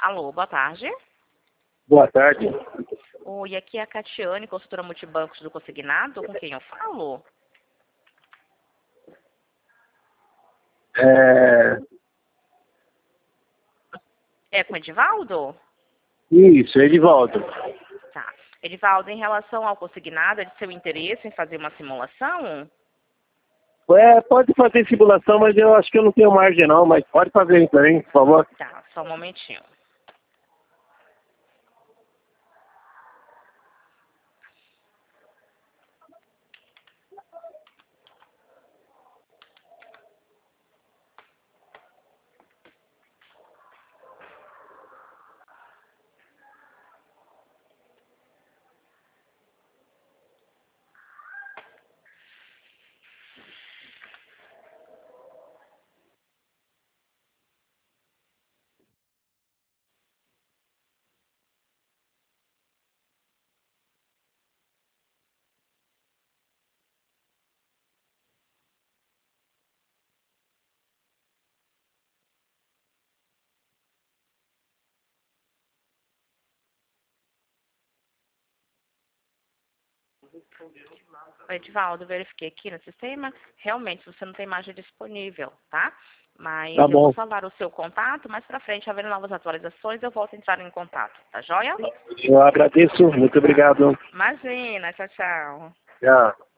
Alô, boa tarde. Boa tarde. Oi, aqui é a Catiane, consultora multibancos do Consignado. Com quem eu falo? É com o Edivaldo? Isso, Edivaldo. Tá. Edivaldo, em relação ao Consignado, é de seu interesse em fazer uma simulação? Pode fazer simulação, mas eu acho que eu não tenho margem não, mas pode fazer aí também, por favor. Tá, só um momentinho. Oi, Edivaldo, verifiquei aqui no sistema. Realmente, você não tem margem disponível, tá? Mas Tá eu vou bom. salvar o seu contato. Mais pra frente, havendo novas atualizações, eu volto a entrar em contato. Tá joia? Eu agradeço, muito obrigado. Imagina, tchau, tchau. Tchau.